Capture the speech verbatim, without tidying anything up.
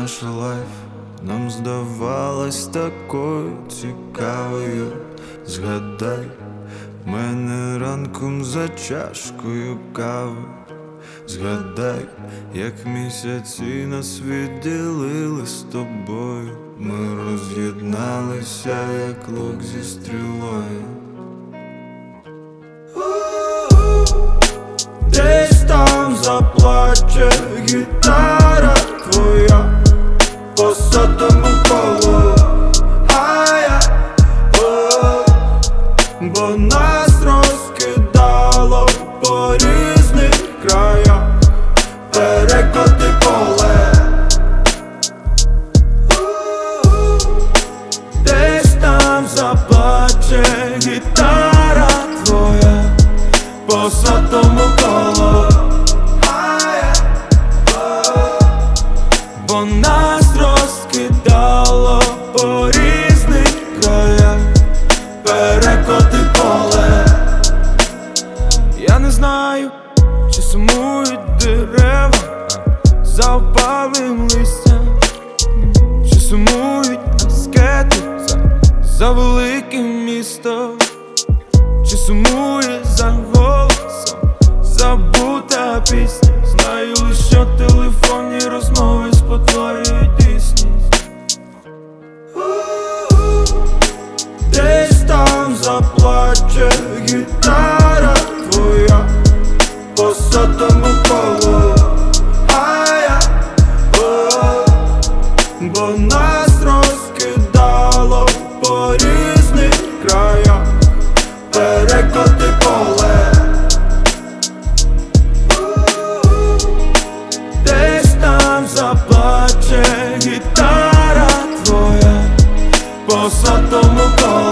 наша лайф нам здавалась такою цікавою. Згадай мене ранком за чашкою кави. Згадай, як місяці нас відділили з тобою. Ми роз'єдналися, як лук зі стрілою. Десь там заплаче гітара твоя по сотому колу, а-я, о, бо нас розкидало по різних краях, перекоти поле. Десь там заплаче гітара твоя по сотому колу, а-я, о, бо нас розкидало по різних краях, перекоти поле. Я не знаю, чи сумують дерева за опалим листям, чи сумують аскети за, за великим містом, чи сумує за голосом забута пісня. Знаю лиш, що телефонні розмови спотворюють дійсність. Десь там заплаче гітара твоя по сотому колу, а-я, о, бо нас розкидало по різних краях, перекоти поле. Десь там заплаче гітара твоя по сотому колу,